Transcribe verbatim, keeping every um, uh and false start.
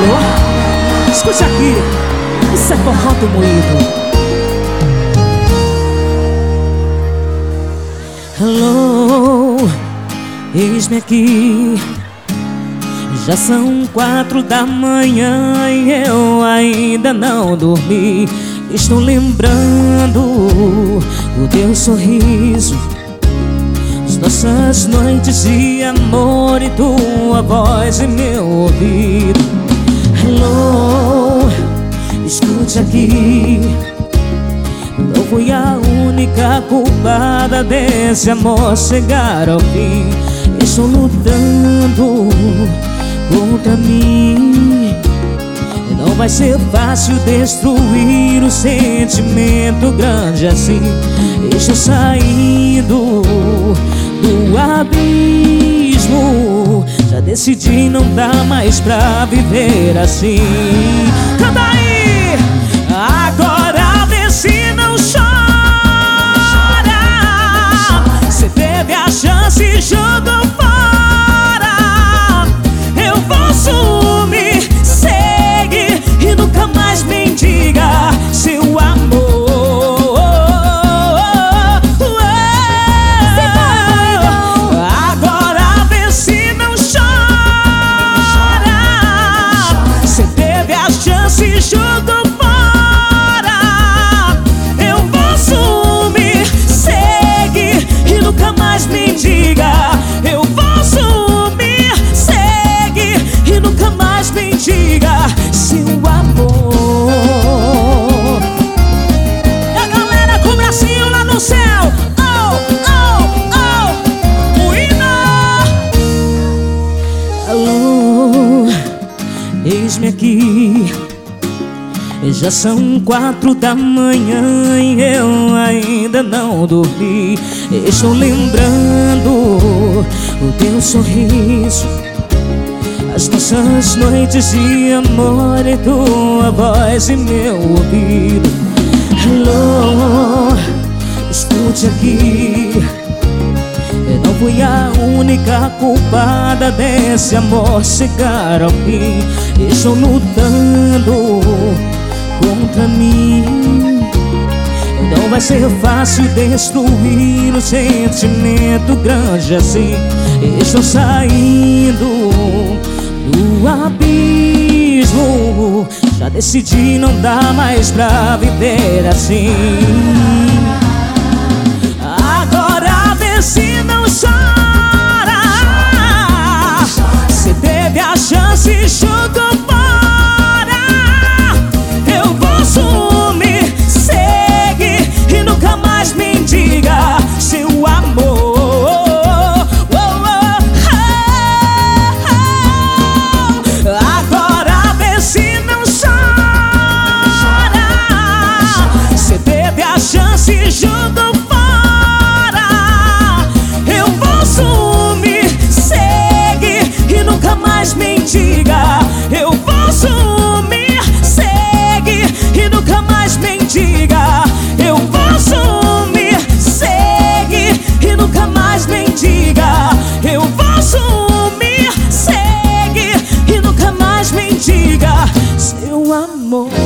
Alô? Escute aqui, isso é forró do moído. Alô, eis-me aqui. Já são quatro da manhã e eu ainda não dormi. Estou lembrando o teu sorriso, as nossas noites de amor e tua voz em meu ouvido. Alô, escute aqui. Não fui a única culpada desse amor chegar ao fim. Estou lutando contra mim. Não vai ser fácil destruir um sentimento grande assim. Estou saindo do abismo. Já decidi, não dá mais pra viver assim. Canta aí! Agora vê se não chora. Você teve a chance, jogou fora. Eu vou sumir, segue e nunca mais mendiga seu amor. Agora vê se não chora. Você teve a chance, jogou fora. Eu vou sumir, segue e nunca mais mendiga. Eu vou sumir, segue e nunca mais mendiga seu amor. E a galera com o bracinho lá no céu. Oh, oh, oh, Moído. Alô, eis-me aqui. Já são quatro da manhã e eu ainda não dormi. Estou lembrando o teu sorriso, as nossas noites de amor e tua voz em meu ouvido. Alô, escute aqui. Eu não fui a única culpada desse amor chegar ao fim. Estou lutando contra mim. Não vai ser fácil destruir um sentimento grande assim. Estou saindo do abismo. Já decidi, não dá mais pra viver assim. Agora vê se não chora. Você teve a chance, jogou fora. Eu vou sumir, segue e nunca mais mendiga seu amor. Agora vê se não chora. Você teve a chance, jogou fora. Eu vou sumir, segue e nunca mais mendiga. Eu vou sumir, segue e nunca mais mendiga. Eu vou sumir, segue e nunca mais mendiga. Eu vou sumir, segue e nunca mais mendiga seu amor.